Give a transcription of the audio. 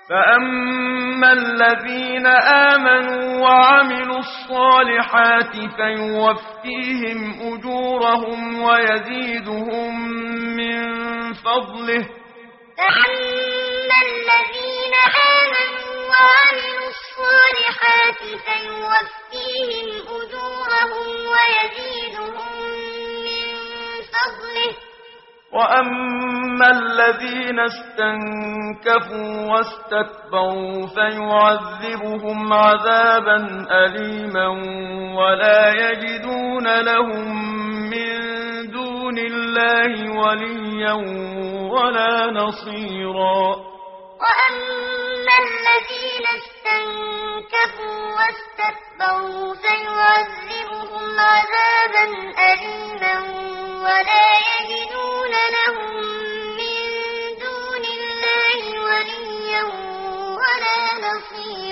فأما الذين آمنوا وعملوا الصالحات فيوفيهم أجورهم ويزيدهم من فضله. فأما الذين آمنوا وعملوا الصالحات فيوفيهم أجورهم ويزيدهم من فضله. وأما الذين استنكفوا واستكبروا فيعذبهم عذابا أليما ولا يجدون لهم من دون الله وليا ولا نصيرا. وأما الذين استنكفوا واستكبروا فيعذبهم عذابا أليما ولا يجدون لهم من دون الله وليا ولا نصيرا.